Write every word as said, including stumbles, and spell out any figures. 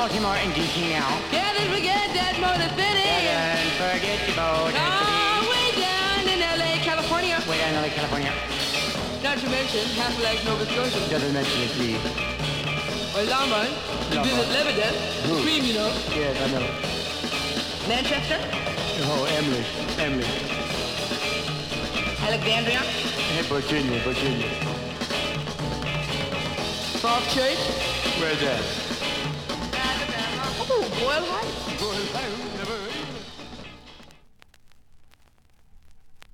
Baltimore and D C now. Can't forget that Motor City. Can't forget about Motor City. Oh, way down in L A, California. Way down in L A, California. Not to mention Half Lake, Nova Scotia. Doesn't mention it, please. Or Lombard. You Lombard. visit Lebanon. Who? Cream, you know. Yes, I know. Manchester. Oh, Emily. Emily. Alexandria. Hey, Virginia, Virginia. Falls Church. Where's that? Oh, Boyle Heights.